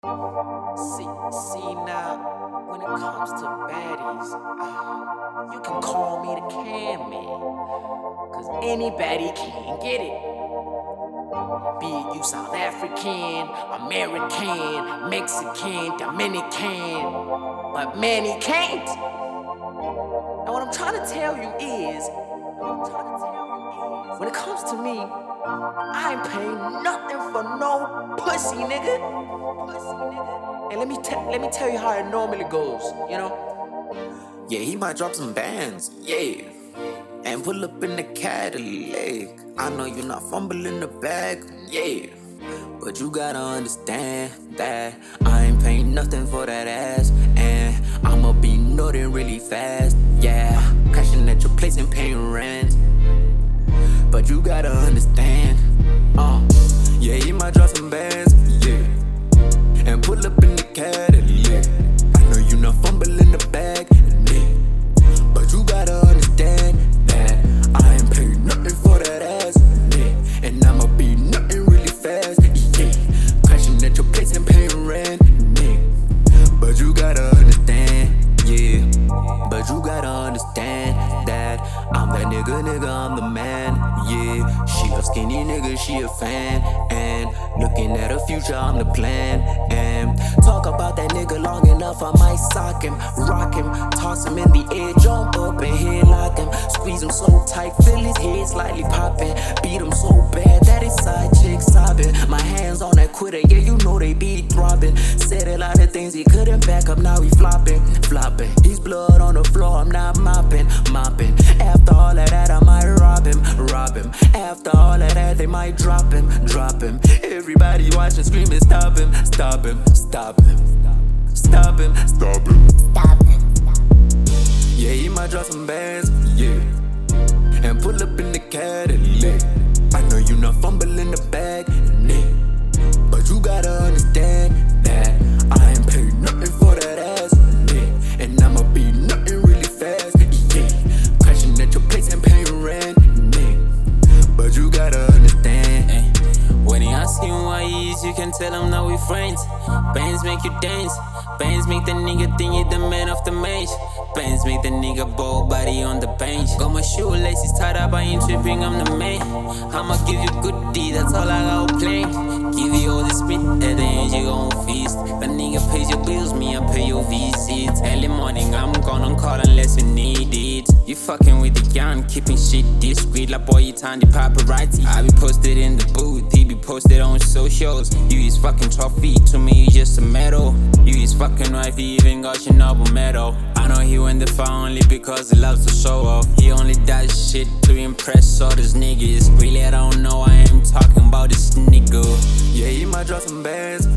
See now, when it comes to baddies, you can call me the can man, cause anybody can get it. Be it you South African, American, Mexican, Dominican, but man, he can't. And what I'm trying to tell you is, when it comes to me, I ain't paying nothing for no pussy, nigga. And let me tell you how it normally goes, you know? Yeah, he might drop some bands, yeah, and pull up in the Cadillac. I know you're not fumbling the bag, yeah, but you gotta understand that I ain't paying nothing for that ass, and I'ma be noting really fast, yeah, crashing at your place and paying rent. But you gotta understand, yeah, he might drop some bands, yeah, and pull up in the Cadillac. I know you not fumbling the bag, yeah, but you gotta understand that I ain't paying nothing for that ass, yeah, and I'ma be nothing really fast, yeah, crashing at your place and paying rent, yeah, but you gotta understand, yeah, but you gotta understand that I'm that nigga, I'm the man, yeah. She a skinny nigga, she a fan, and looking at her future, I'm the plan. And talk about that nigga long enough, I might sock him, rock him, toss him in the air, jump up and headlock him, squeeze him so tight, feel his head slightly popping, beat him so bad that his side chick sobbing. My hands on that quitter, yeah, you know they be throbbing. Said a lot of things he couldn't back up, now he flopping. He's blood on the floor, I'm not mopping. After all of that, I might rob him. After all of that, they might drop him. Everybody watching, screaming, stop him. Yeah, he might drop some bands, yeah, and pull up in the Cadillac. I know you not fumbling the bag, yeah, but you gotta understand that I ain't paying nothing for that ass, yeah, and I'ma be nothing really fast, yeah, crashing at your place and paying rent, yeah, but you gotta understand. When he asks you why he is, you can tell him now we friends. Bands make you dance, bands make the nigga think you're the man of the match. Bands make the nigga ball body on the bench. Got my shoelaces tied up, I ain't tripping, I'm the man. I'ma give you good D, that's all I got planned. Give you all the spit, at the end you gon' feast. The nigga pays your bills, me I pay your visits. Early morning, I'm gonna call unless you need it. You fucking with the young, keeping shit discreet. Like boy, you turn the paparazzi. I be posted in the booth, he be posted on socials. You his fucking trophy, to me you just a medal. You his fucking wife, he even got your noble medal. I know he went the far only because he loves to show off. He only does shit to impress all these niggas. Really I don't know, I am talking about this nigga. Yeah, he might drop some bands,